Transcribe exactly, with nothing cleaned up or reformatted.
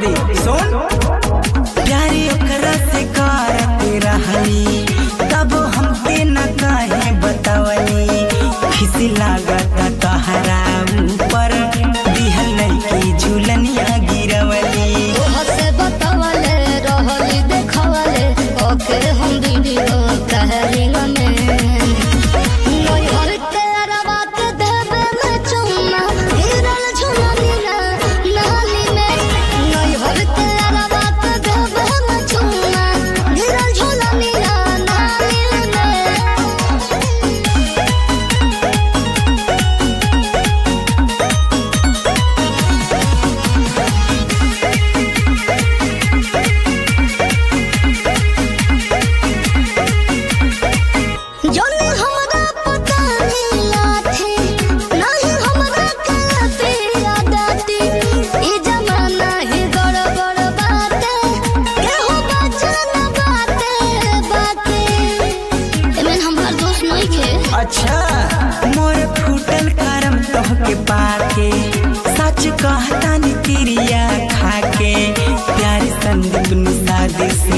दे सुन। प्यारी ओकरा से करते रहली तब हमके न काहे बतावली। खिसी लागत तहरा ऊपर दिहल नहीं झूलनिया गिरवली। से बतावले रहली देखवले ओके हम वीडियो कहलिंग में नोहर के अरवा के देबे में चुम्मा गिरल झुलनी ना नाली में। नोहर के अरवा के देबे में चुम्मा गिरल झुलनी ना नाली में। जोने हमरा पता नहीं लाथी नहीं हमरा के पिया दाती। ई जमाना ही गड़बड़ बाटे केहू बचन बाटे बाटे। एमन हमार दोस्त नहीं खे। अच्छा मोर फूटल करम तोहके पाके सच कहता नि क्रिया खाके। प्यार संदीप निषाद